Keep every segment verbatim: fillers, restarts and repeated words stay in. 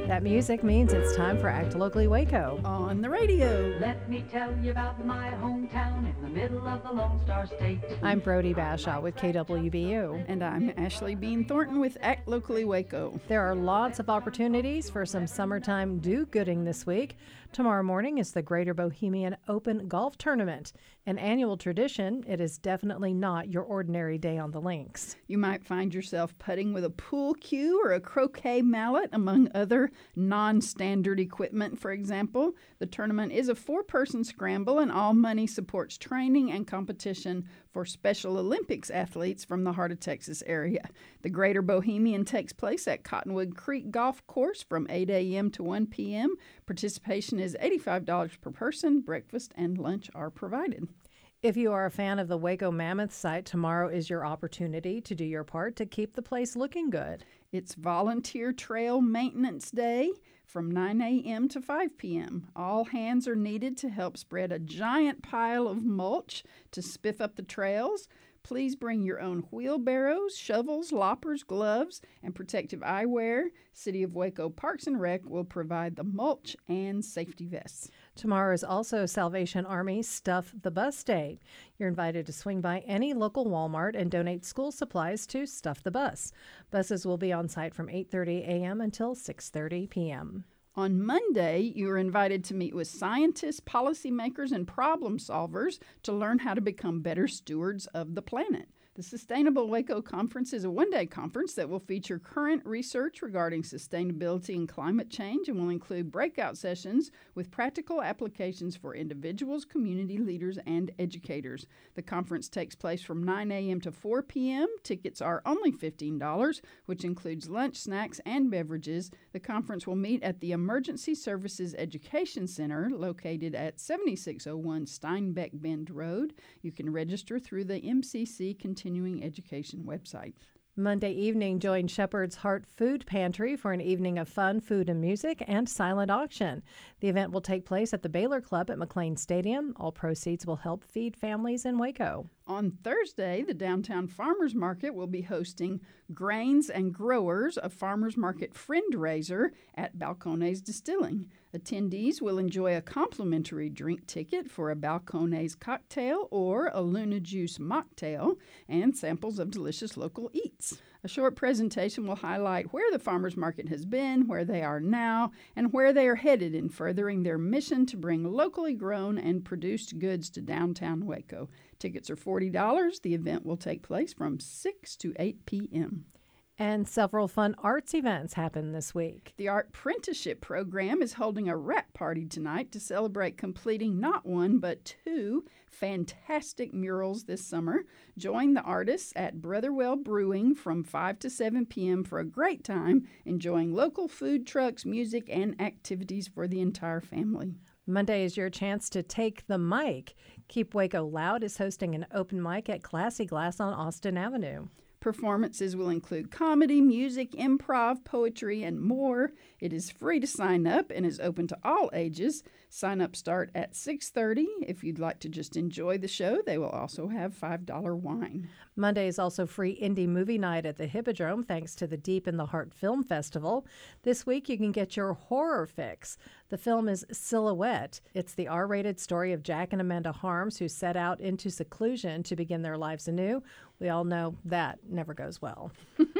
That music means it's time for Act Locally Waco. On the radio. Let me tell you about my hometown in the middle of the Lone Star State. I'm Brody Bashaw with K W B U. And I'm Ashley Bean Thornton with Act Locally Waco. There are lots of opportunities for some summertime do-gooding this week. Tomorrow morning is the Greater Bohemian Open Golf Tournament. An annual tradition, it is definitely not your ordinary day on the links. You might find yourself putting with a pool cue or a croquet mallet, among other non-standard equipment, for example. The tournament is a four-person scramble, and all money supports training and competition for Special Olympics athletes from the Heart of Texas area. The Greater Bohemian takes place at Cottonwood Creek Golf Course from eight a.m. to one p.m. Participation is eighty-five dollars per person. Breakfast and lunch are provided. If you are a fan of the Waco Mammoth site, tomorrow is your opportunity to do your part to keep the place looking good. It's Volunteer Trail Maintenance Day from nine a.m. to five p.m. All hands are needed to help spread a giant pile of mulch to spiff up the trails. Please bring your own wheelbarrows, shovels, loppers, gloves, and protective eyewear. City of Waco Parks and Rec will provide the mulch and safety vests. Tomorrow is also Salvation Army Stuff the Bus Day. You're invited to swing by any local Walmart and donate school supplies to Stuff the Bus. Buses will be on site from eight thirty a.m. until six thirty p.m. On Monday, you are invited to meet with scientists, policymakers, and problem solvers to learn how to become better stewards of the planet. The Sustainable Waco Conference is a one-day conference that will feature current research regarding sustainability and climate change and will include breakout sessions with practical applications for individuals, community leaders, and educators. The conference takes place from nine a.m. to four p.m. Tickets are only fifteen dollars, which includes lunch, snacks, and beverages. The conference will meet at the Emergency Services Education Center located at seventy-six oh one Steinbeck Bend Road. You can register through the M C C Continuing Education website. Monday evening, join Shepherd's Heart Food Pantry for an evening of fun, food, and music and silent auction. The event will take place at the Baylor Club at McLean Stadium. All proceeds will help feed families in Waco. On Thursday, the Downtown Farmers Market will be hosting Grains and Growers, a farmers market friend-raiser at Balcones Distilling. Attendees will enjoy a complimentary drink ticket for a Balcones cocktail or a Luna Juice mocktail and samples of delicious local eats. A short presentation will highlight where the farmers market has been, where they are now, and where they are headed in furthering their mission to bring locally grown and produced goods to downtown Waco. Tickets are forty dollars. The event will take place from six to eight p.m. And several fun arts events happen this week. The Art Apprenticeship Program is holding a wrap party tonight to celebrate completing not one but two fantastic murals this summer. Join the artists at Brotherwell Brewing from five to seven p.m. for a great time, enjoying local food trucks, music, and activities for the entire family. Monday is your chance to take the mic. Keep Waco Loud is hosting an open mic at Classy Glass on Austin Avenue. Performances will include comedy, music, improv, poetry, and more. It is free to sign up and is open to all ages. Sign-ups start at six thirty. If you'd like to just enjoy the show, they will also have five dollars wine. Monday is also free indie movie night at the Hippodrome thanks to the Deep in the Heart Film Festival. This week you can get your horror fix. The film is Silhouette. It's the R-rated story of Jack and Amanda Harms who set out into seclusion to begin their lives anew. We all know that never goes well.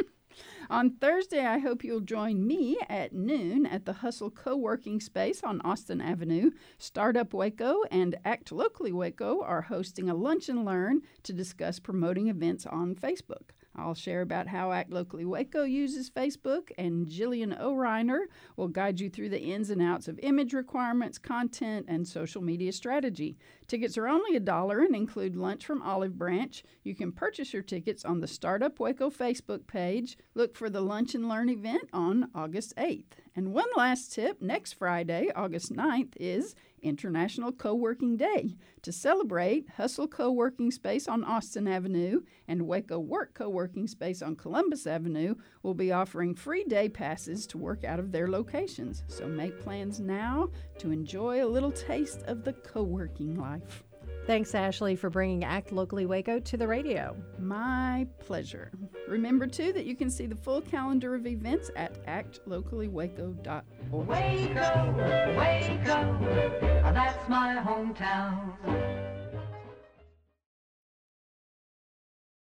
On Thursday, I hope you'll join me at noon at the Hustle Co-working Space on Austin Avenue. Startup Waco and Act Locally Waco are hosting a lunch and learn to discuss promoting events on Facebook. I'll share about how Act Locally Waco uses Facebook, and Jillian O'Reiner will guide you through the ins and outs of image requirements, content, and social media strategy. Tickets are only a dollar and include lunch from Olive Branch. You can purchase your tickets on the Startup Waco Facebook page. Look for the Lunch and Learn event on August eighth. And one last tip, next Friday, August ninth, is International Co-working Day. To celebrate, Hustle Co-working Space on Austin Avenue and Waco Work Co-working Space on Columbus Avenue will be offering free day passes to work out of their locations. So make plans now to enjoy a little taste of the co-working life. Thanks, Ashley, for bringing Act Locally Waco to the radio. My pleasure. Remember, too, that you can see the full calendar of events at act locally waco dot org. Waco, Waco, that's my hometown.